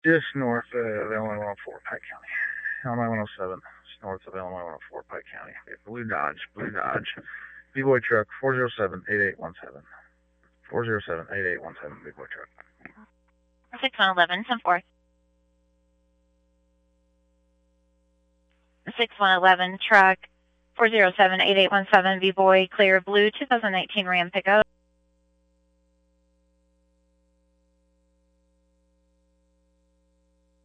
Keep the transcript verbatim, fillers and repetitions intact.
just north uh, of Illinois one oh four, Pike County. Illinois one oh seven, just north of Illinois one oh four, Pike County. Blue Dodge, Blue Dodge. B-Boy truck, four zero seven, eight eight one seven. four zero seven, eight eight one seven, B-Boy truck. six one eleven, ten four. six one eleven, truck, four zero seven, eight eight one seven, B-Boy, clear blue, two thousand nineteen Ram pickup.